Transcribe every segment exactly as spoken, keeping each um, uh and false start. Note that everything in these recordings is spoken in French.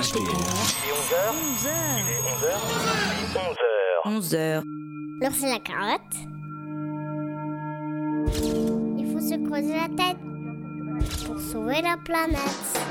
Il est onze heures. onze heures. Il est onze heures. onze heures. onze heures. L'heure, c'est la carotte. Il faut se creuser la tête pour sauver la planète.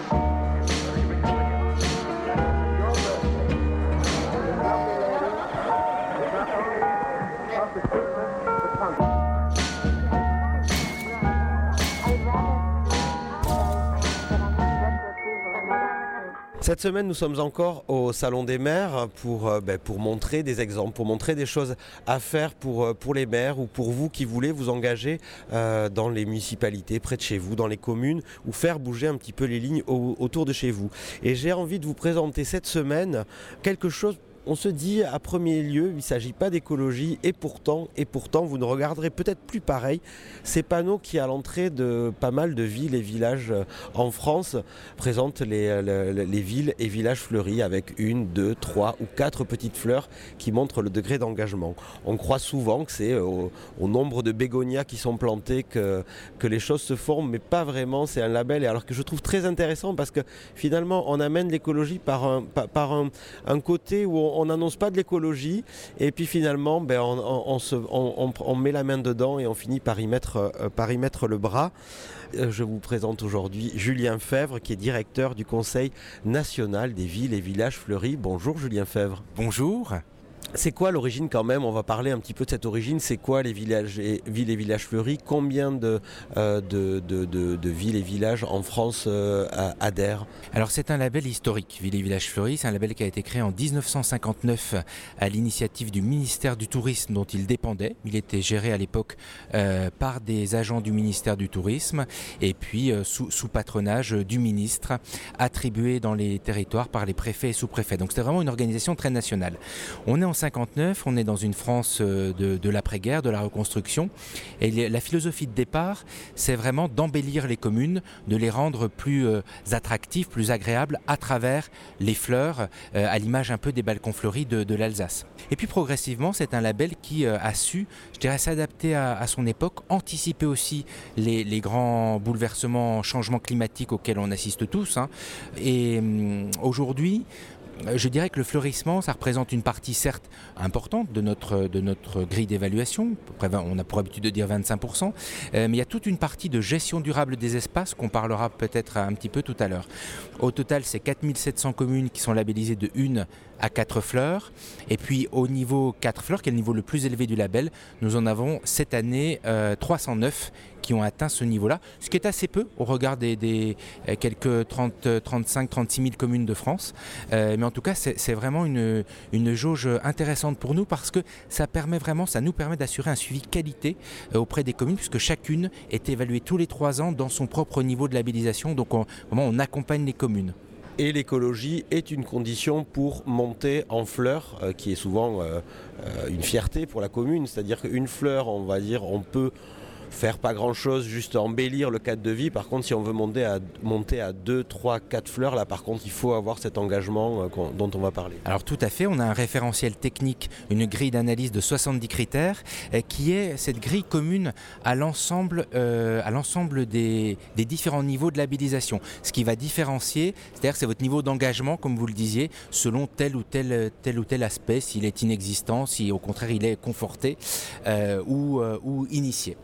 Cette semaine, nous sommes encore au Salon des maires pour, euh, ben, pour montrer des exemples, pour montrer des choses à faire pour, euh, pour les maires ou pour vous qui voulez vous engager euh, dans les municipalités près de chez vous, dans les communes, ou faire bouger un petit peu les lignes au, autour de chez vous. Et j'ai envie de vous présenter cette semaine quelque chose. On se dit à premier lieu, il ne s'agit pas d'écologie et pourtant, et pourtant vous ne regarderez peut-être plus pareil ces panneaux qui à l'entrée de pas mal de villes et villages en France présentent les, les, les villes et villages fleuris avec une, deux, trois ou quatre petites fleurs qui montrent le degré d'engagement. On croit souvent que c'est au, au nombre de bégonias qui sont plantés que, que les choses se font, mais pas vraiment, c'est un label. Et alors que je trouve très intéressant parce que finalement on amène l'écologie par un, par, par un, un côté où on on n'annonce pas de l'écologie et puis finalement ben, on, on, on, se, on, on met la main dedans et on finit par y mettre, euh, par y mettre le bras. Euh, je vous présente aujourd'hui Julien Fèvre qui est directeur du Conseil national des villes et villages fleuris. Bonjour Julien Fèvre. Bonjour. C'est quoi l'origine quand même? On va parler un petit peu de cette origine. C'est quoi les villages et, villes et villages fleuris? Combien de, euh, de, de, de, de villes et villages en France euh, adhèrent? Alors c'est un label historique, Villes et villages fleuris. C'est un label qui a été créé en dix-neuf cent cinquante-neuf à l'initiative du ministère du Tourisme dont il dépendait. Il était géré à l'époque euh, par des agents du ministère du Tourisme et puis euh, sous, sous patronage du ministre, attribué dans les territoires par les préfets et sous-préfets. Donc c'était vraiment une organisation très nationale. On est en cinquante-neuf, on est dans une France de, de l'après-guerre, de la reconstruction. Et la philosophie de départ, c'est vraiment d'embellir les communes, de les rendre plus euh, attractives, plus agréables à travers les fleurs, euh, à l'image un peu des balcons fleuris de, de l'Alsace. Et puis progressivement, c'est un label qui euh, a su, je dirais, s'adapter à, à son époque, anticiper aussi les, les grands bouleversements, changements climatiques auxquels on assiste tous. Hein. Et hum, aujourd'hui, je dirais que le fleurissement, ça représente une partie certes importante de notre, de notre grille d'évaluation. On a pour habitude de dire vingt-cinq pour cent, euh, mais il y a toute une partie de gestion durable des espaces qu'on parlera peut-être un petit peu tout à l'heure. Au total, c'est quatre mille sept cents communes qui sont labellisées de une à quatre fleurs. Et puis au niveau quatre fleurs, qui est le niveau le plus élevé du label, nous en avons cette année euh, trois cent neuf qui ont atteint ce niveau-là, ce qui est assez peu au regard des, des euh, quelques trente, trente-cinq, trente-six mille communes de France. Euh, mais en tout cas, c'est, c'est vraiment une, une jauge intéressante pour nous parce que ça permet vraiment, ça nous permet d'assurer un suivi qualité euh, auprès des communes puisque chacune est évaluée tous les trois ans dans son propre niveau de labellisation. Donc on, vraiment, on accompagne les communes. Et l'écologie est une condition pour monter en fleurs, euh, qui est souvent euh, euh, une fierté pour la commune. C'est-à-dire qu'une fleur, on va dire, on peut faire pas grand chose, juste embellir le cadre de vie. Par contre, si on veut monter à, monter à deux, trois, quatre fleurs, là par contre il faut avoir cet engagement euh, dont on va parler. Alors tout à fait, on a un référentiel technique, une grille d'analyse de soixante-dix critères euh, qui est cette grille commune à l'ensemble, euh, à l'ensemble des, des différents niveaux de labellisation. Ce qui va différencier, c'est-à-dire que c'est votre niveau d'engagement, comme vous le disiez, selon tel ou tel, tel, ou tel aspect, s'il est inexistant, si au contraire il est conforté euh, ou, euh, ou initié.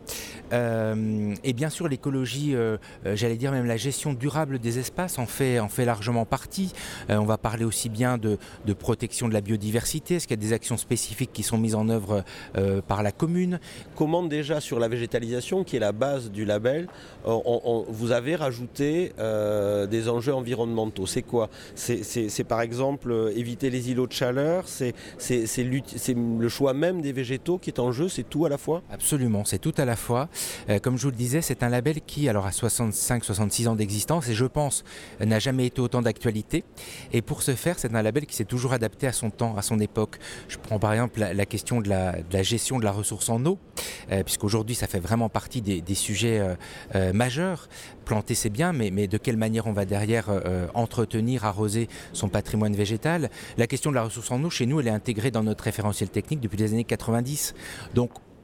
Euh, et bien sûr l'écologie, euh, euh, j'allais dire même la gestion durable des espaces en fait, en fait largement partie. Euh, on va parler aussi bien de, de protection de la biodiversité, est-ce qu'il y a des actions spécifiques qui sont mises en œuvre euh, par la commune? Comment déjà sur la végétalisation qui est la base du label, on, on, vous avez rajouté euh, des enjeux environnementaux. C'est quoi? c'est, c'est, c'est par exemple euh, éviter les îlots de chaleur, c'est, c'est, c'est, c'est le choix même des végétaux qui est en jeu, c'est tout à la fois? Absolument, c'est tout à la fois. Euh, comme je vous le disais, c'est un label qui alors a soixante-cinq soixante-six ans d'existence et je pense n'a jamais été autant d'actualité. Et pour ce faire, c'est un label qui s'est toujours adapté à son temps, à son époque. Je prends par exemple la, la question de la, de la gestion de la ressource en eau, euh, puisqu'aujourd'hui ça fait vraiment partie des, des sujets euh, euh, majeurs. Planter c'est bien, mais, mais de quelle manière on va derrière euh, entretenir, arroser son patrimoine végétal? La question de la ressource en eau, chez nous, elle est intégrée dans notre référentiel technique depuis les années quatre-vingt-dix. Donc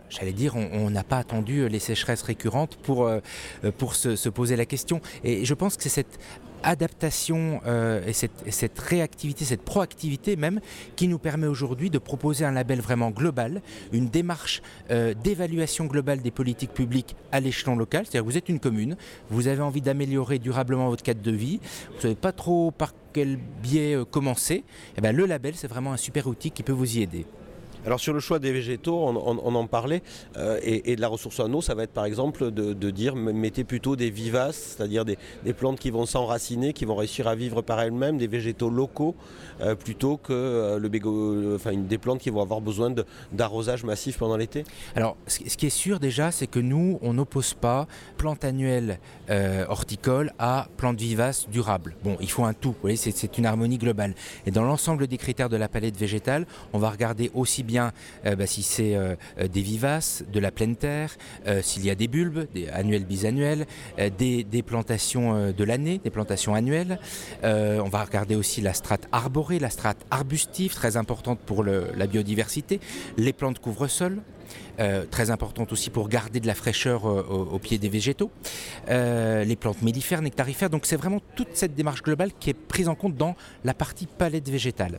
j'allais dire, on n'a pas attendu les sécheresses récurrentes pour, euh, pour se, se poser la question. Et je pense que c'est cette adaptation euh, et, cette, et cette réactivité, cette proactivité même, qui nous permet aujourd'hui de proposer un label vraiment global, une démarche euh, d'évaluation globale des politiques publiques à l'échelon local. C'est-à-dire que vous êtes une commune, vous avez envie d'améliorer durablement votre cadre de vie, vous ne savez pas trop par quel biais euh, commencer, et bien, le label, c'est vraiment un super outil qui peut vous y aider. Alors sur le choix des végétaux, on, on, on en parlait, euh, et, et de la ressource en eau, ça va être par exemple de, de dire mettez plutôt des vivaces, c'est-à-dire des, des plantes qui vont s'enraciner, qui vont réussir à vivre par elles-mêmes, des végétaux locaux, euh, plutôt que euh, le bégo, enfin, des plantes qui vont avoir besoin de, d'arrosage massif pendant l'été. Alors ce qui est sûr déjà, c'est que nous, on n'oppose pas plantes annuelles euh, horticoles à plantes vivaces durables. Bon, il faut un tout, vous voyez, c'est, c'est une harmonie globale. Et dans l'ensemble des critères de la palette végétale, on va regarder aussi bien bien euh, bah, si c'est euh, des vivaces, de la pleine terre, euh, s'il y a des bulbes, des annuels, bisannuels, euh, des, des plantations euh, de l'année, des plantations annuelles. Euh, on va regarder aussi la strate arborée, la strate arbustive, très importante pour le, la biodiversité, les plantes couvre-sol. Euh, très importante aussi pour garder de la fraîcheur euh, au, au pied des végétaux, euh, les plantes mellifères, nectarifères. Donc c'est vraiment toute cette démarche globale qui est prise en compte dans la partie palette végétale.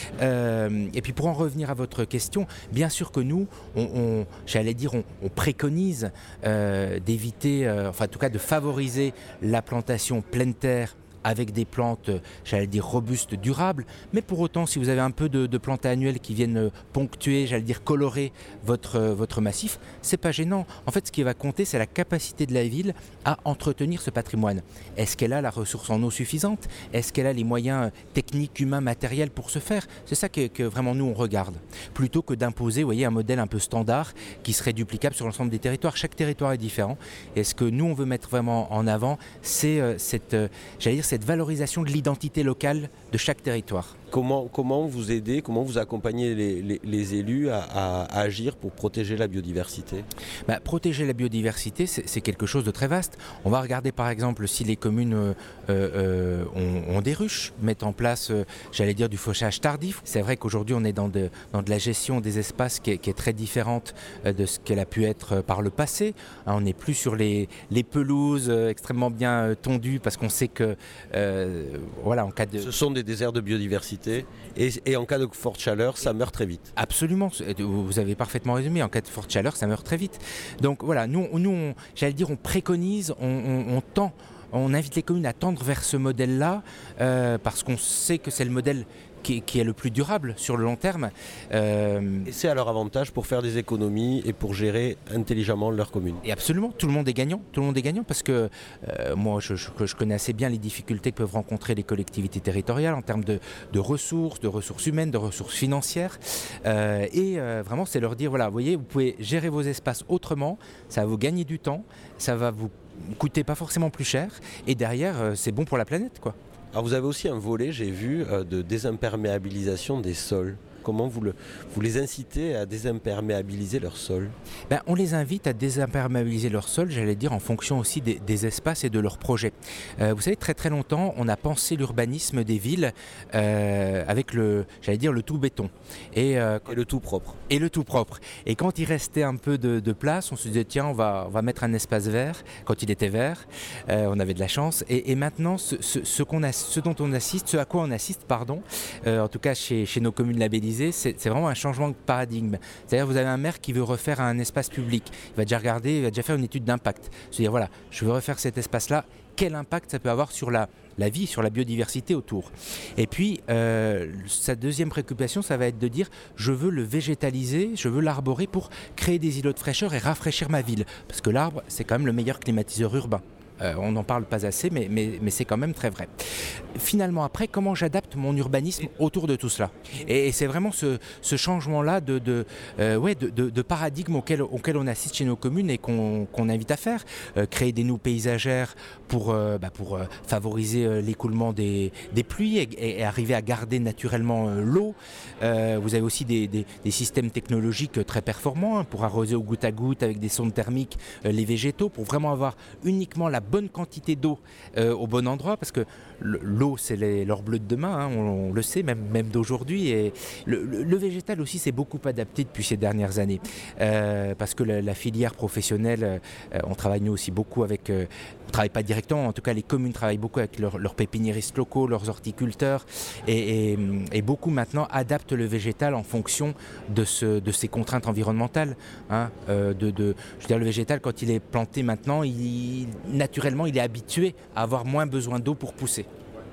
Euh, et puis pour en revenir à votre question, bien sûr que nous, on, on, j'allais dire, on, on préconise euh, d'éviter, euh, enfin en tout cas de favoriser la plantation pleine terre avec des plantes, j'allais dire, robustes, durables. Mais pour autant, si vous avez un peu de, de plantes annuelles qui viennent ponctuer, j'allais dire, colorer votre, votre massif, c'est pas gênant. En fait, ce qui va compter, c'est la capacité de la ville à entretenir ce patrimoine. Est-ce qu'elle a la ressource en eau suffisante ? Est-ce qu'elle a les moyens techniques, humains, matériels pour ce faire ? C'est ça que, que vraiment nous, on regarde. Plutôt que d'imposer, vous voyez, un modèle un peu standard qui serait duplicable sur l'ensemble des territoires. Chaque territoire est différent. Et ce que nous, on veut mettre vraiment en avant, c'est euh, cette, euh, j'allais dire, cette valorisation de l'identité locale de chaque territoire. Comment, comment vous aidez, comment vous accompagnez les, les, les élus à, à, à agir pour protéger la biodiversité ? Bah, protéger la biodiversité, c'est, c'est quelque chose de très vaste. On va regarder par exemple si les communes euh, euh, ont, ont des ruches, mettent en place, euh, j'allais dire, du fauchage tardif. C'est vrai qu'aujourd'hui on est dans de, dans de la gestion des espaces qui est, qui est très différente euh, de ce qu'elle a pu être euh, par le passé. Hein, on n'est plus sur les, les pelouses euh, extrêmement bien euh, tondues parce qu'on sait que, euh, voilà, en cas de... Ce sont des déserts de biodiversité. Et, et en cas de forte chaleur, ça meurt très vite. Absolument, vous avez parfaitement résumé, en cas de forte chaleur, ça meurt très vite. Donc voilà, nous, nous on, j'allais dire, on préconise, on, on, on tend, on invite les communes à tendre vers ce modèle-là, euh, parce qu'on sait que c'est le modèle qui, qui est le plus durable sur le long terme. Euh... Et c'est à leur avantage pour faire des économies et pour gérer intelligemment leur commune. Et absolument, tout le monde est gagnant, tout le monde est gagnant parce que euh, moi je, je, je connais assez bien les difficultés que peuvent rencontrer les collectivités territoriales en termes de, de ressources, de ressources humaines, de ressources financières. Euh, et euh, vraiment c'est leur dire, voilà, vous voyez, vous pouvez gérer vos espaces autrement, ça va vous gagner du temps, ça va vous coûter pas forcément plus cher et derrière euh, c'est bon pour la planète, quoi. Alors vous avez aussi un volet, j'ai vu, euh, de désimperméabilisation des sols. Comment vous, le, vous les incitez à désimperméabiliser leur sol ? Ben, on les invite à désimperméabiliser leur sol, j'allais dire, en fonction aussi des, des espaces et de leurs projets. Euh, vous savez, très très longtemps, on a pensé l'urbanisme des villes euh, avec le, j'allais dire, le tout béton. Et, euh, et le tout propre. Et le tout propre. Et quand il restait un peu de, de place, on se disait, tiens, on va, on va mettre un espace vert. Quand il était vert, euh, on avait de la chance. Et, et maintenant, ce, ce, ce, qu'on a, ce dont on assiste, ce à quoi on assiste, pardon, euh, en tout cas chez, chez nos communes labellisées, C'est, c'est vraiment un changement de paradigme. C'est-à-dire vous avez un maire qui veut refaire un espace public. Il va déjà regarder, il va déjà faire une étude d'impact. Se dire voilà, je veux refaire cet espace-là. Quel impact ça peut avoir sur la, la vie, sur la biodiversité autour. Et puis, euh, sa deuxième préoccupation, ça va être de dire je veux le végétaliser, je veux l'arborer pour créer des îlots de fraîcheur et rafraîchir ma ville. Parce que l'arbre, c'est quand même le meilleur climatiseur urbain. Euh, on n'en parle pas assez, mais, mais, mais c'est quand même très vrai. Finalement, après, comment j'adapte mon urbanisme autour de tout cela ? Et, et c'est vraiment ce, ce changement-là de, de, euh, ouais, de, de, de paradigme auquel, auquel on assiste chez nos communes et qu'on, qu'on invite à faire. Euh, créer des noues paysagères pour, euh, bah, pour euh, favoriser euh, l'écoulement des, des pluies et, et arriver à garder naturellement euh, l'eau. Euh, vous avez aussi des, des, des systèmes technologiques très performants hein, pour arroser au goutte à goutte avec des sondes thermiques euh, les végétaux, pour vraiment avoir uniquement la bonne quantité d'eau euh, au bon endroit, parce que le, l'eau, c'est les, leur bleu de demain, hein, on, on le sait, même, même d'aujourd'hui. Et le, le, le végétal aussi s'est beaucoup adapté depuis ces dernières années. Euh, parce que la, la filière professionnelle, euh, on travaille nous aussi beaucoup avec... Euh, on ne travaille pas directement, en tout cas les communes travaillent beaucoup avec leurs leur pépiniéristes locaux, leurs horticulteurs. Et, et, et beaucoup maintenant adaptent le végétal en fonction de, ce, de ces contraintes environnementales. Hein, euh, de, de, je veux dire, le végétal, quand il est planté maintenant, il, naturellement, il est habitué à avoir moins besoin d'eau pour pousser.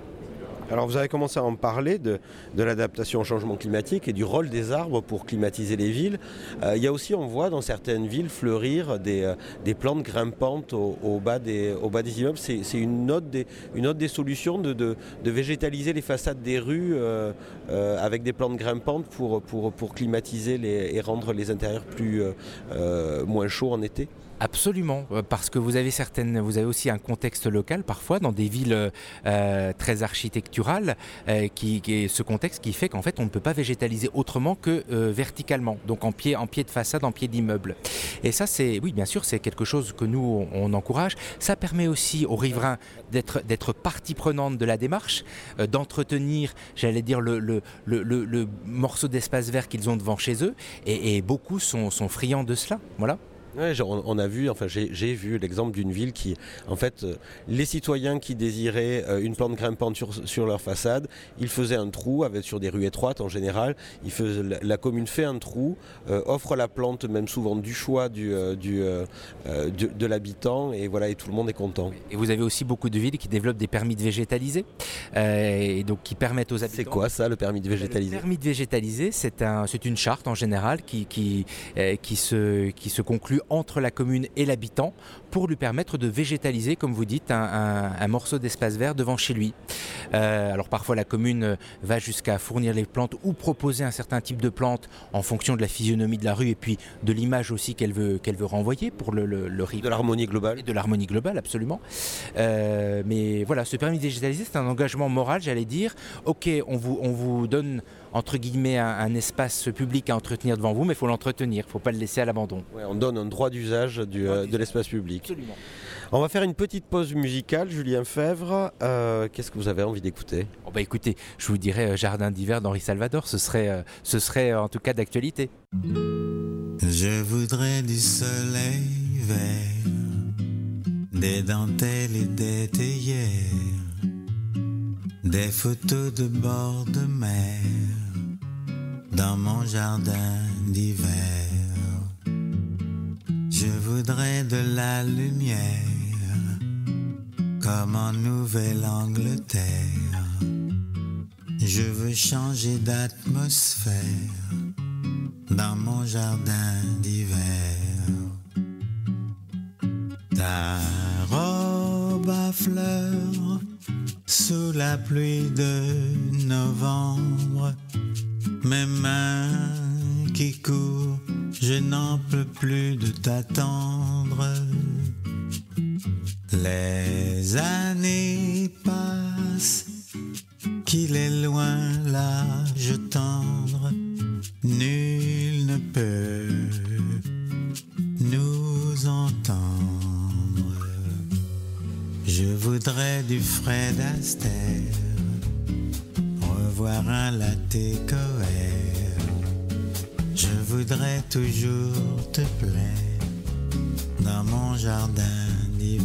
Alors vous avez commencé à en parler de, de l'adaptation au changement climatique et du rôle des arbres pour climatiser les villes. Euh, il y a aussi, on voit dans certaines villes fleurir des, euh, des plantes grimpantes au, au, bas, des, au bas des immeubles. C'est, c'est une, autre des, une autre des solutions de, de, de végétaliser les façades des rues euh, euh, avec des plantes grimpantes pour, pour, pour climatiser les, et rendre les intérieurs plus, euh, euh, moins chauds en été. Absolument, parce que vous avez certaines, vous avez aussi un contexte local parfois dans des villes euh, très architecturales, euh, qui, qui est ce contexte qui fait qu'en fait on ne peut pas végétaliser autrement que euh, verticalement, donc en pied, en pied de façade, en pied d'immeuble. Et ça, c'est, oui, bien sûr, c'est quelque chose que nous on, on encourage. Ça permet aussi aux riverains d'être d'être partie prenante de la démarche, euh, d'entretenir, j'allais dire le le, le, le, le morceau d'espace vert qu'ils ont devant chez eux, et, et beaucoup sont, sont friands de cela. Voilà. Ouais, on a vu, enfin j'ai, j'ai vu l'exemple d'une ville qui, en fait, euh, les citoyens qui désiraient euh, une plante grimpante sur, sur leur façade, ils faisaient un trou avec, sur des rues étroites en général. Ils faisaient, la, la commune fait un trou, euh, offre la plante, même souvent du choix du, euh, du, euh, de, de l'habitant, et voilà, et tout le monde est content. Et vous avez aussi beaucoup de villes qui développent des permis de végétaliser, euh, et donc qui permettent aux habitants. C'est quoi ça, le permis de végétaliser ? Le permis de végétaliser, c'est un, c'est une charte en général qui, qui, euh, qui se, qui se conclut entre la commune et l'habitant pour lui permettre de végétaliser, comme vous dites, un, un, un morceau d'espace vert devant chez lui. Euh, alors parfois la commune va jusqu'à fournir les plantes ou proposer un certain type de plantes en fonction de la physionomie de la rue et puis de l'image aussi qu'elle veut, qu'elle veut renvoyer pour le, le, le rive. De l'harmonie globale. De l'harmonie globale, absolument. Euh, mais voilà, ce permis de végétaliser, c'est un engagement moral, j'allais dire. Ok, on vous, on vous donne entre guillemets un, un espace public à entretenir devant vous, mais il faut l'entretenir, il ne faut pas le laisser à l'abandon. Ouais, on donne un droit d'usage du, euh, de l'espace public. Absolument. On va faire une petite pause musicale, Julien Fèvre. Euh, qu'est-ce que vous avez envie d'écouter ? Oh bah écoutez, je vous dirais euh, Jardin d'hiver d'Henri Salvador, ce serait, euh, ce serait euh, en tout cas d'actualité. Je voudrais du soleil vert, des dentelles et des théières, des photos de bord de mer dans mon jardin d'hiver. Je voudrais de la lumière comme en Nouvelle-Angleterre. Je veux changer d'atmosphère dans mon jardin d'hiver. Ta robe à fleurs sous la pluie de novembre, mes mains qui courent, je n'en peux plus de t'attendre. Les années passent, qu'il est loin l'âge tendre, nul ne peut nous entendre. Je voudrais du Fred Astaire, revoir un latte coère. Je voudrais toujours te plaire dans mon jardin d'hiver.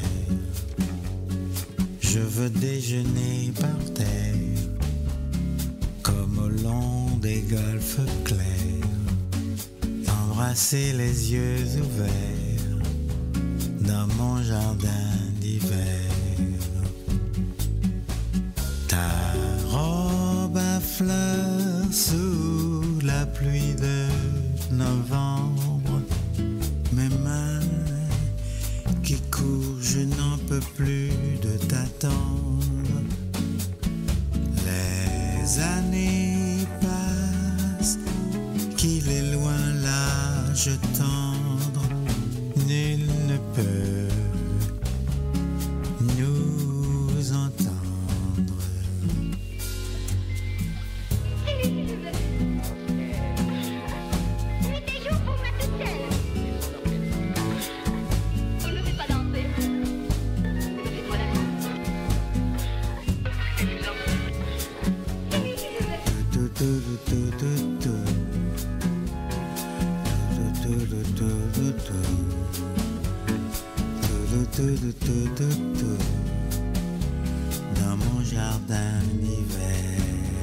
Je veux déjeuner par terre comme au long des golfes clairs, embrasser les yeux ouverts dans mon jardin d'hiver. Ta robe à fleurs sous la pluie de novembre, mes mains qui courent, je n'en peux plus de t'attendre. Les années passent, qu'il est loin l'âge tendre, nul ne peut nous entendre. jardin d'hiver.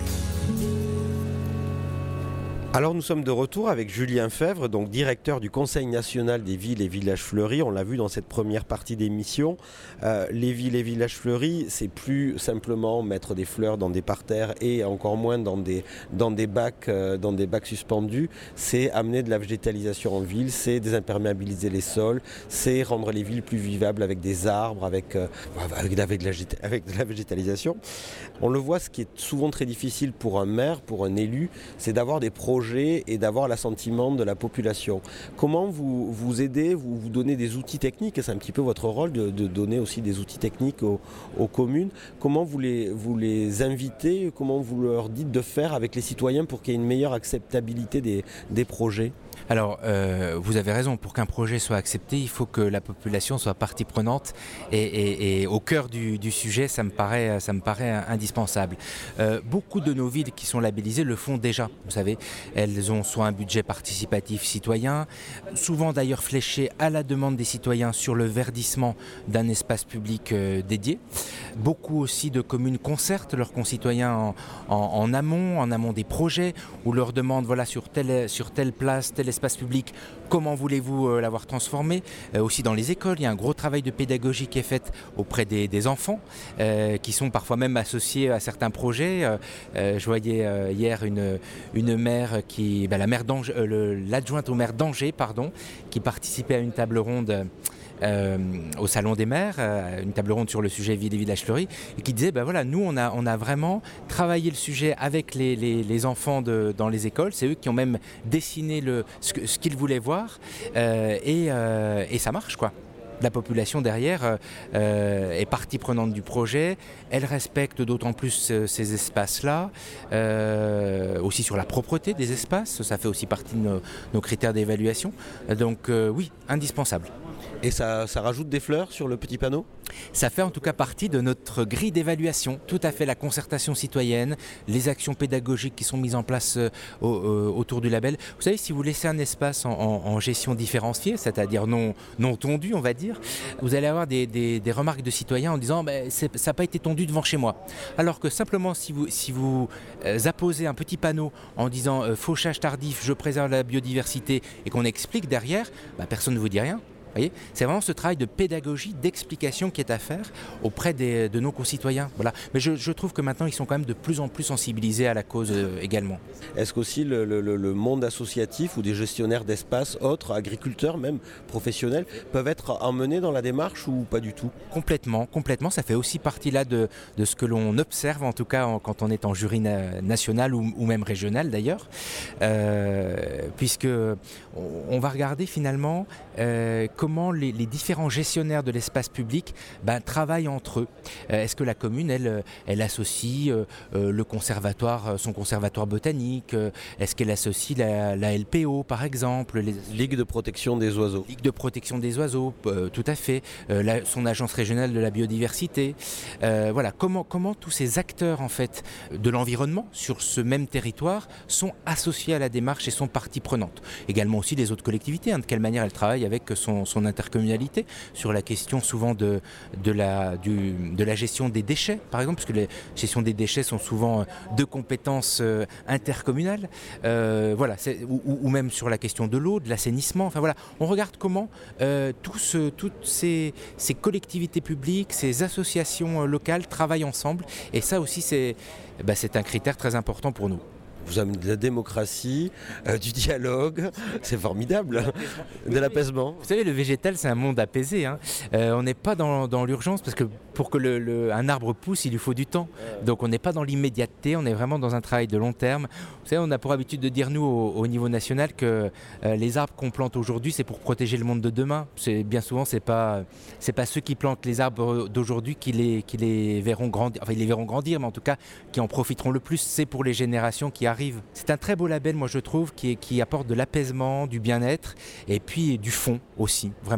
Alors nous sommes de retour avec Julien Fèvre, donc directeur du Conseil national des villes et villages fleuris. On l'a vu dans cette première partie d'émission. Euh, les villes et villages fleuris, c'est plus simplement mettre des fleurs dans des parterres et encore moins dans des, dans des, bacs, euh, dans des bacs suspendus. C'est amener de la végétalisation en ville, c'est désimperméabiliser les sols, c'est rendre les villes plus vivables avec des arbres, avec, euh, avec, de la, avec de la végétalisation. On le voit, ce qui est souvent très difficile pour un maire, pour un élu, c'est d'avoir des projets et d'avoir l'assentiment de la population. Comment vous, vous aidez, vous, vous donnez des outils techniques, c'est un petit peu votre rôle de, de donner aussi des outils techniques aux, aux communes. Comment vous les, vous les invitez, comment vous leur dites de faire avec les citoyens pour qu'il y ait une meilleure acceptabilité des, des projets ? Alors, euh, vous avez raison, pour qu'un projet soit accepté, il faut que la population soit partie prenante et, et, et au cœur du, du sujet, ça me paraît, ça me paraît indispensable. Euh, beaucoup de nos villes qui sont labellisées le font déjà, vous savez. Elles ont soit un budget participatif citoyen, souvent d'ailleurs fléché à la demande des citoyens sur le verdissement d'un espace public euh, dédié. Beaucoup aussi de communes concertent leurs concitoyens en, en, en amont, en amont des projets, ou leur demandent, voilà, sur telle, sur telle place, tel espace public, comment voulez-vous euh, l'avoir transformé ? euh, Aussi dans les écoles, il y a un gros travail de pédagogie qui est fait auprès des, des enfants, euh, qui sont parfois même associés à certains projets. Euh, euh, je voyais euh, hier une, une mère, qui, ben, la maire d'Angers, euh, le, l'adjointe au maire d'Angers, pardon, qui participait à une table ronde Euh, au Salon des maires, euh, une table ronde sur le sujet ville et villages fleuris, et qui disait, ben voilà, nous on a, on a vraiment travaillé le sujet avec les, les, les enfants de, dans les écoles, c'est eux qui ont même dessiné le, ce, ce qu'ils voulaient voir, euh, et, euh, et ça marche quoi. La population derrière euh, est partie prenante du projet, elle respecte d'autant plus euh, ces espaces-là, euh, aussi sur la propreté des espaces, ça fait aussi partie de nos, nos critères d'évaluation, donc euh, oui, indispensable. Et ça, ça rajoute des fleurs sur le petit panneau ? Ça fait en tout cas partie de notre grille d'évaluation, tout à fait, la concertation citoyenne, les actions pédagogiques qui sont mises en place euh, au, euh, autour du label. Vous savez, si vous laissez un espace en, en, en gestion différenciée, c'est-à-dire non, non tondu, on va dire, vous allez avoir des, des, des remarques de citoyens en disant bah, ça n'a pas été tondu devant chez moi. Alors que simplement, si vous, si vous euh, apposez un petit panneau en disant euh, fauchage tardif, je préserve la biodiversité, et qu'on explique derrière, bah, personne ne vous dit rien. Voyez, c'est vraiment ce travail de pédagogie, d'explication qui est à faire auprès des, de nos concitoyens. Voilà. Mais je, je trouve que maintenant, ils sont quand même de plus en plus sensibilisés à la cause euh, également. Est-ce qu'aussi le, le, le monde associatif ou des gestionnaires d'espace, autres, agriculteurs même, professionnels, peuvent être emmenés dans la démarche ou pas du tout ? Complètement, complètement. Ça fait aussi partie là de, de ce que l'on observe, en tout cas en, quand on est en jury na- national ou, ou même régional d'ailleurs, euh, puisque on, on va regarder finalement euh, comment les, les différents gestionnaires de l'espace public ben, travaillent entre eux. Euh, est-ce que la commune, elle, elle associe euh, euh, le conservatoire, son conservatoire botanique, euh, est-ce qu'elle associe la, la L P O par exemple, les Ligue de protection des oiseaux. Ligue de protection des oiseaux, euh, tout à fait, euh, la, son agence régionale de la biodiversité. Euh, voilà, comment, comment tous ces acteurs en fait de l'environnement sur ce même territoire sont associés à la démarche et sont partie prenante. Également aussi les autres collectivités, hein, de quelle manière elles travaillent avec son son intercommunalité, sur la question souvent de, de, la, du, de la gestion des déchets, par exemple, puisque la gestion des déchets sont souvent de compétences euh, intercommunales, euh, voilà, c'est, ou, ou même sur la question de l'eau, de l'assainissement, enfin voilà, on regarde comment euh, tout ce, toutes ces, ces collectivités publiques, ces associations euh, locales travaillent ensemble, et ça aussi c'est, bah, c'est un critère très important pour nous. Vous amenez de la démocratie, euh, du dialogue, c'est formidable, de l'apaisement. Vous savez, le végétal, c'est un monde apaisé. Hein. Euh, on n'est pas dans, dans l'urgence, parce que pour que le, le, un arbre pousse, il lui faut du temps. Donc on n'est pas dans l'immédiateté, on est vraiment dans un travail de long terme. Vous savez, on a pour habitude de dire, nous, au, au niveau national, que euh, les arbres qu'on plante aujourd'hui, c'est pour protéger le monde de demain. C'est, bien souvent, ce n'est pas, c'est pas ceux qui plantent les arbres d'aujourd'hui qui les, qui les verront grandir, enfin, ils les verront grandir, mais en tout cas, qui en profiteront le plus, c'est pour les générations qui arrivent. C'est un très beau label, moi je trouve, qui, est, qui apporte de l'apaisement, du bien-être et puis du fond aussi, vraiment.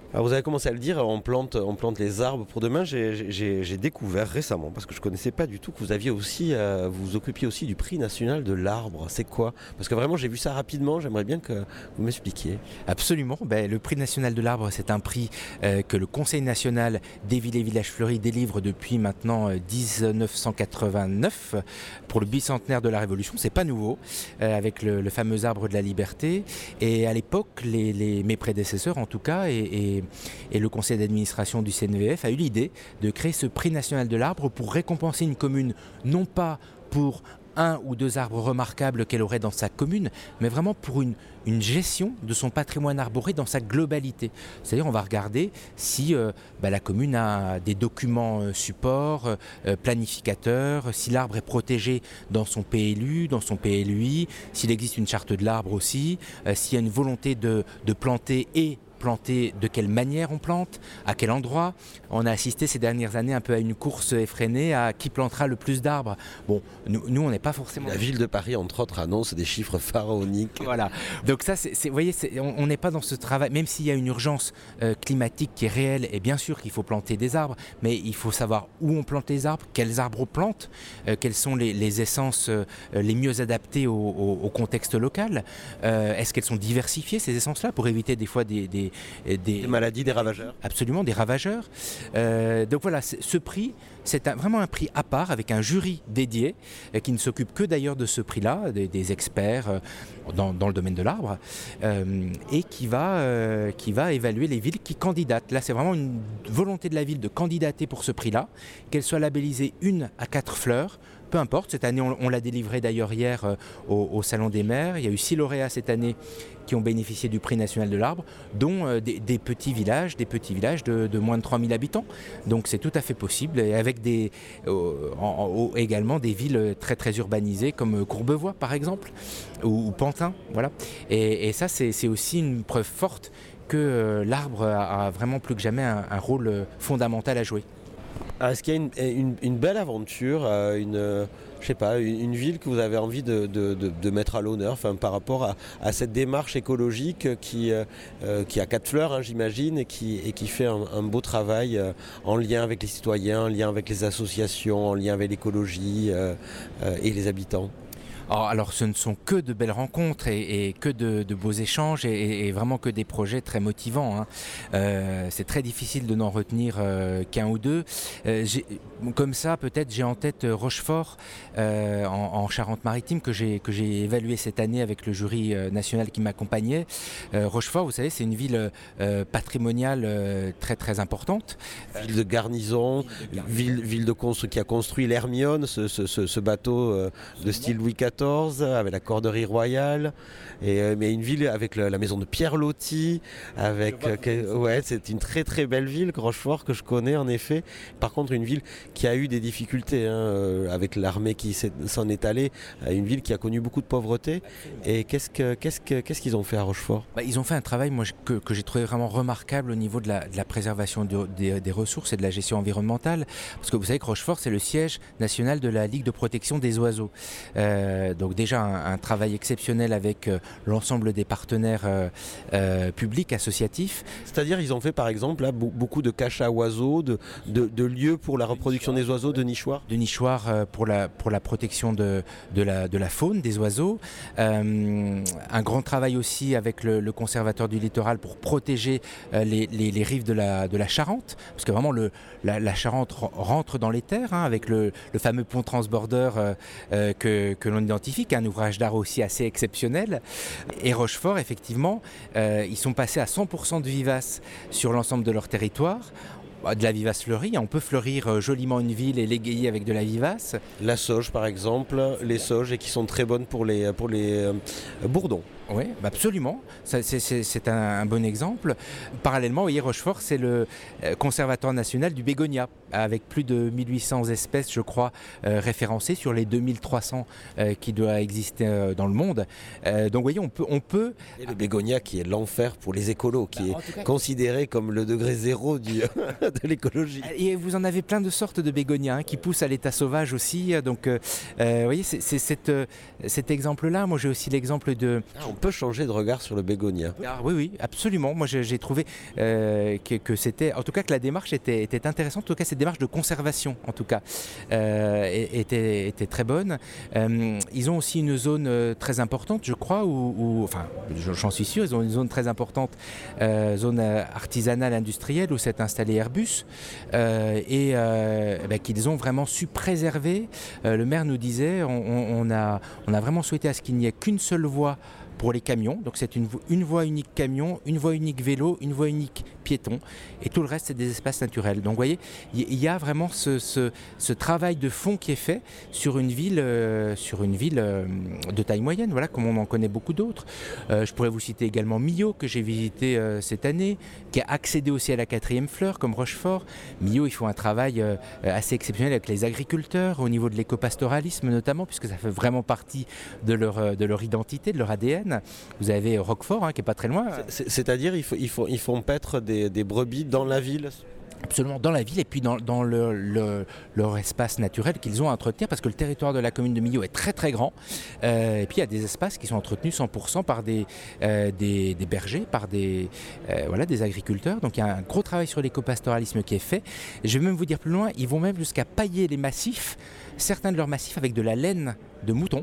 Alors vous avez commencé à le dire, on plante, on plante les arbres pour demain. J'ai, j'ai, j'ai découvert récemment, parce que je ne connaissais pas du tout, que vous aviez aussi, euh, vous vous occupiez aussi du prix national de l'arbre. C'est quoi? Parce que vraiment j'ai vu ça rapidement, j'aimerais bien que vous m'expliquiez. Absolument. Ben, le prix national de l'arbre, c'est un prix euh, que le Conseil national des villes et villages fleuris délivre depuis maintenant euh, dix-neuf cent quatre-vingt-neuf pour le bicentenaire de la Révolution. C'est pas nouveau, euh, avec le, le fameux arbre de la liberté. Et à l'époque, les, les, mes prédécesseurs en tout cas, et, et Et le conseil d'administration du C N V F a eu l'idée de créer ce prix national de l'arbre pour récompenser une commune, non pas pour un ou deux arbres remarquables qu'elle aurait dans sa commune, mais vraiment pour une, une gestion de son patrimoine arboré dans sa globalité. C'est-à-dire on va regarder si euh, bah, la commune a des documents euh, supports, euh, planificateurs, si l'arbre est protégé dans son P L U, dans son P L U I, s'il existe une charte de l'arbre aussi, euh, s'il y a une volonté de, de planter et planter, de quelle manière on plante, à quel endroit. On a assisté ces dernières années un peu à une course effrénée à qui plantera le plus d'arbres. Bon, nous, nous on n'est pas forcément... La ville de Paris, entre autres, annonce des chiffres pharaoniques. Voilà, donc ça, c'est, c'est, vous voyez, c'est, on n'est pas dans ce travail, même s'il y a une urgence euh, climatique qui est réelle, et bien sûr qu'il faut planter des arbres, mais il faut savoir où on plante les arbres, quels arbres on plante, euh, quelles sont les, les essences euh, les mieux adaptées au, au, au contexte local. Euh, est-ce qu'elles sont diversifiées, ces essences-là, pour éviter des fois des... des Des, des maladies, des ravageurs. Absolument, des ravageurs. Euh, donc voilà, ce prix, c'est un, vraiment un prix à part avec un jury dédié euh, qui ne s'occupe que d'ailleurs de ce prix-là, des, des experts euh, dans, dans le domaine de l'arbre, euh, et qui va, euh, qui va évaluer les villes qui candidatent. Là, c'est vraiment une volonté de la ville de candidater pour ce prix-là, qu'elle soit labellisée une à quatre fleurs. Peu importe, cette année on, on l'a délivré d'ailleurs hier euh, au, au Salon des maires. Il y a eu six lauréats cette année qui ont bénéficié du prix national de l'arbre, dont euh, des, des petits villages, des petits villages de, de moins de trois mille habitants. Donc c'est tout à fait possible, et avec des, euh, en, en, également des villes très très urbanisées comme Courbevoie par exemple, ou, ou Pantin. Voilà. Et, et ça c'est, c'est aussi une preuve forte que euh, l'arbre a, a vraiment plus que jamais un, un rôle fondamental à jouer. Alors, est-ce qu'il y a une, une, une belle aventure, une, je sais pas, une, une ville que vous avez envie de, de, de, de mettre à l'honneur, enfin, par rapport à, à cette démarche écologique qui, euh, qui a quatre fleurs, hein, j'imagine, et qui, et qui fait un, un beau travail euh, en lien avec les citoyens, en lien avec les associations, en lien avec l'écologie euh, euh, et les habitants? Alors, alors ce ne sont que de belles rencontres et, et que de, de beaux échanges et, et vraiment que des projets très motivants, hein. Euh, c'est très difficile de n'en retenir euh, qu'un ou deux. Euh, j'ai, comme ça, peut-être j'ai en tête Rochefort euh, en, en Charente-Maritime que j'ai, que j'ai évalué cette année avec le jury euh, national qui m'accompagnait. Euh, Rochefort, vous savez, c'est une ville euh, patrimoniale euh, très très importante. Ville de garnison, ville de, garnison. Ville, ville de constru- qui a construit l'Hermione, ce, ce, ce, ce bateau euh, de style Louis quatorze, avec la corderie royale, et, euh, mais une ville avec le, la maison de Pierre Loti, avec, euh, que, ouais, c'est une très très belle ville, Rochefort, que je connais en effet. Par contre, une ville qui a eu des difficultés, hein, euh, avec l'armée qui s'est, s'en est allée, une ville qui a connu beaucoup de pauvreté. Et qu'est-ce, que, qu'est-ce, que, qu'est-ce qu'ils ont fait à Rochefort? Bah, ils ont fait un travail moi, que, que j'ai trouvé vraiment remarquable au niveau de la, de la préservation de, des, des ressources et de la gestion environnementale, parce que vous savez que Rochefort, c'est le siège national de la Ligue de protection des oiseaux. Euh, donc déjà un, un travail exceptionnel avec euh, l'ensemble des partenaires euh, euh, publics, associatifs. C'est-à-dire ils ont fait par exemple là, beaucoup de caches à oiseaux, de, de, de lieux pour la reproduction des oiseaux, de nichoirs? De nichoirs euh, pour, la, pour la protection de, de, la, de la faune, des oiseaux. Euh, un grand travail aussi avec le, le conservateur du littoral pour protéger euh, les, les, les rives de la, de la Charente, parce que vraiment le, la, la Charente rentre dans les terres, hein, avec le, le fameux pont transbordeur euh, euh, que, que l'on identifie, qui est un ouvrage d'art aussi assez exceptionnel. Et Rochefort, effectivement, euh, ils sont passés à cent pour cent de vivaces sur l'ensemble de leur territoire. De la vivace fleurie, on peut fleurir joliment une ville et l'égayer avec de la vivace. La sauge par exemple, les sauges, et qui sont très bonnes pour les, pour les euh, bourdons. Oui, absolument. Ça, c'est, c'est, c'est un, un bon exemple. Parallèlement, vous voyez, Rochefort, c'est le conservatoire national du bégonia, avec plus de mille huit cents espèces, je crois, euh, référencées sur les deux mille trois cents euh, qui doivent exister euh, dans le monde. Euh, donc, vous voyez, on peut, on peut... Et le bégonia qui est l'enfer pour les écolos, qui bah, est cas, considéré comme le degré zéro du, de l'écologie. Et vous en avez plein de sortes de bégonias, hein, qui poussent à l'état sauvage aussi. Donc, euh, vous voyez, c'est, c'est cette, cet exemple-là. Moi, j'ai aussi l'exemple de... Ah, peut changer de regard sur le bégonia. Ah, oui, oui, absolument. Moi, j'ai, j'ai trouvé euh, que, que c'était, en tout cas, que la démarche était, était intéressante. En tout cas, cette démarche de conservation, en tout cas, euh, était, était très bonne. Euh, ils ont aussi une zone euh, très importante, je crois, où, où enfin, j'en suis sûr, ils ont une zone très importante, euh, zone artisanale industrielle où s'est installé Airbus, euh, et euh, bah, qu'ils ont vraiment su préserver. Euh, le maire nous disait, on, on, a, on a vraiment souhaité à ce qu'il n'y ait qu'une seule voie pour les camions, donc c'est une, une voie unique camion, une voie unique vélo, une voie unique piéton, et tout le reste c'est des espaces naturels. Donc vous voyez, il y a vraiment ce, ce, ce travail de fond qui est fait sur une ville, euh, sur une ville euh, de taille moyenne, voilà, comme on en connaît beaucoup d'autres. Euh, je pourrais vous citer également Millau, que j'ai visité euh, cette année, qui a accédé aussi à la quatrième fleur, comme Rochefort. Millau, ils font un travail euh, assez exceptionnel avec les agriculteurs, au niveau de l'éco-pastoralisme notamment, puisque ça fait vraiment partie de leur, de leur identité, de leur A D N. Vous avez Roquefort, hein, qui n'est pas très loin. C'est, c'est-à-dire ils, faut, ils, font, ils font paître des, des brebis dans la ville? Absolument, dans la ville et puis dans, dans le, le, leur espace naturel qu'ils ont à entretenir, parce que le territoire de la commune de Millau est très très grand, euh, et puis il y a des espaces qui sont entretenus cent pour cent par des, euh, des, des bergers, par des, euh, voilà, des agriculteurs. Donc il y a un gros travail sur l'éco-pastoralisme qui est fait. Et je vais même vous dire plus loin, ils vont même jusqu'à pailler les massifs, certains de leurs massifs avec de la laine de mouton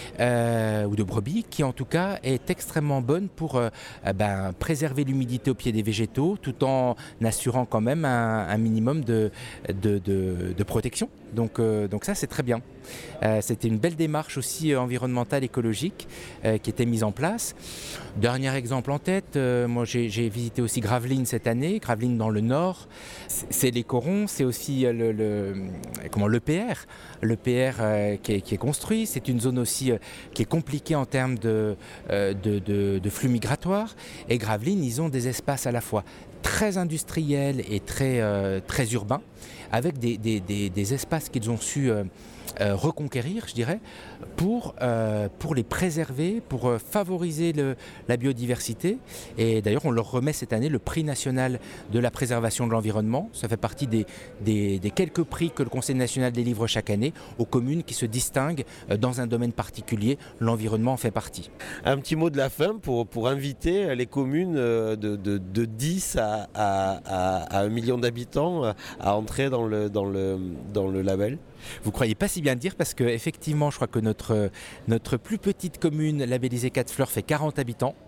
euh, ou de brebis, qui en tout cas est extrêmement bonne pour euh, ben, préserver l'humidité au pied des végétaux, tout en assurant quand même un, un minimum de, de, de, de protection. Donc, euh, donc ça c'est très bien. Euh, c'était une belle démarche aussi euh, environnementale, écologique, euh, qui était mise en place. Dernier exemple en tête, euh, moi j'ai, j'ai visité aussi Gravelines cette année, Gravelines dans le nord. C'est, c'est les corons, c'est aussi euh, le, le, comment, l'E P R, l'E P R euh, qui, est, qui est construit. C'est une zone aussi euh, qui est compliquée en termes de, euh, de, de, de flux migratoires. Et Gravelines, ils ont des espaces à la fois très industriels et très, euh, très urbains, avec des, des, des, des espaces qu'ils ont su euh, euh, reconquérir, je dirais, pour, euh, pour les préserver, pour euh, favoriser le, la biodiversité. Et d'ailleurs, on leur remet cette année le prix national de la préservation de l'environnement. Ça fait partie des, des, des quelques prix que le Conseil national délivre chaque année aux communes qui se distinguent euh, dans un domaine particulier. L'environnement en fait partie. Un petit mot de la fin pour, pour inviter les communes de, de, de dix à, à, à, à un million d'habitants à entrer dans le, dans le, dans le label. Vous croyez pas si bien dire, parce qu'effectivement, je crois que notre, notre plus petite commune labellisée quatre fleurs fait quarante habitants,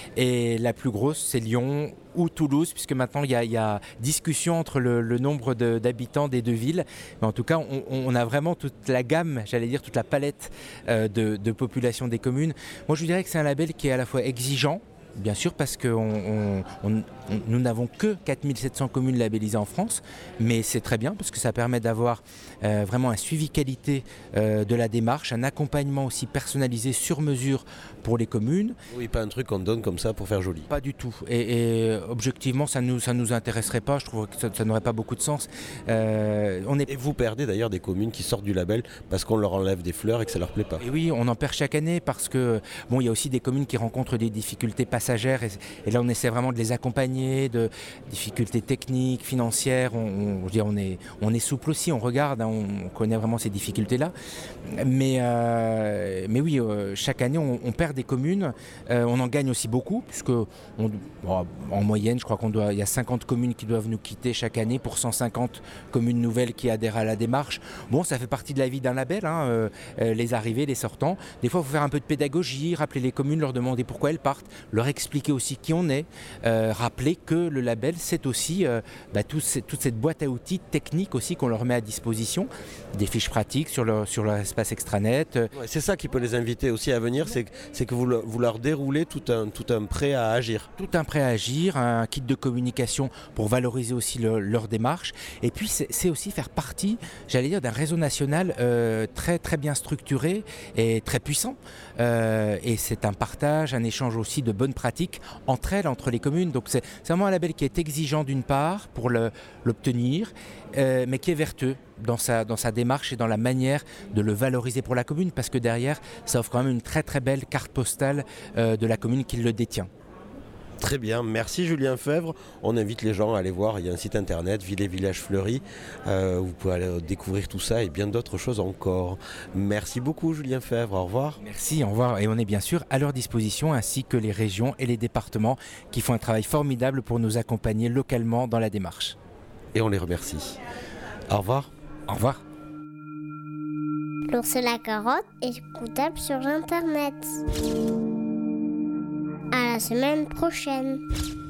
et la plus grosse c'est Lyon ou Toulouse, puisque maintenant il y a, il y a discussion entre le, le nombre de, d'habitants des deux villes. Mais en tout cas, on, on a vraiment toute la gamme, j'allais dire toute la palette euh, de, de population des communes. Moi je vous dirais que c'est un label qui est à la fois exigeant, bien sûr, parce que on, on, on, nous n'avons que quatre mille sept cents communes labellisées en France, mais c'est très bien parce que ça permet d'avoir euh, vraiment un suivi qualité euh, de la démarche, un accompagnement aussi personnalisé sur mesure pour les communes. Oui, pas un truc qu'on donne comme ça pour faire joli. Pas du tout. Et, et objectivement, ça nous, ça nous intéresserait pas. Je trouve que ça, ça n'aurait pas beaucoup de sens. Euh, on est... Et vous perdez d'ailleurs des communes qui sortent du label parce qu'on leur enlève des fleurs et que ça leur plaît pas. Et oui, on en perd chaque année parce que bon, il y a aussi des communes qui rencontrent des difficultés passagères et, et là on essaie vraiment de les accompagner, de difficultés techniques, financières. On, on, je veux dire, on est, on est souple aussi, on regarde, hein, on, on connaît vraiment ces difficultés-là. Mais, euh, mais oui, euh, chaque année on, on perd des communes. Euh, on en gagne aussi beaucoup puisque on, bon, en moyenne, je crois qu'on doit, il y a cinquante communes qui doivent nous quitter chaque année pour cent cinquante communes nouvelles qui adhèrent à la démarche. Bon, ça fait partie de la vie d'un label, hein, euh, les arrivées, les sortants. Des fois, il faut faire un peu de pédagogie, rappeler les communes, leur demander pourquoi elles partent, leur expliquer aussi qui on est, euh, rappeler que le label, c'est aussi euh, bah, tout, toute cette boîte à outils technique aussi qu'on leur met à disposition, des fiches pratiques sur leur, sur leur espace extranet. Ouais, c'est ça qui peut les inviter aussi à venir, c'est, c'est que vous, le, vous leur déroulez tout un, tout un prêt à agir. Tout un prêt à agir, un kit de communication pour valoriser aussi le, leur démarche. Et puis, c'est, c'est aussi faire partie, j'allais dire, d'un réseau national euh, très, très bien structuré et très puissant. Euh, et c'est un partage, un échange aussi de bonnes pratiques entre elles, entre les communes. Donc, c'est, c'est vraiment un label qui est exigeant d'une part pour le, l'obtenir, euh, mais qui est vertueux dans sa, dans sa démarche et dans la manière de le valoriser pour la commune, parce que derrière, ça offre quand même une très très belle carte postale euh, de la commune qui le détient. Très bien, merci Julien Febvre. On invite les gens à aller voir, il y a un site internet, Ville et Village Fleuris. Euh, vous pouvez aller découvrir tout ça et bien d'autres choses encore. Merci beaucoup Julien Febvre, au revoir. Merci, au revoir. Et on est bien sûr à leur disposition, ainsi que les régions et les départements qui font un travail formidable pour nous accompagner localement dans la démarche. Et on les remercie. Au revoir. Au revoir. L'ours et la carotte est écoutable sur internet. À la semaine prochaine.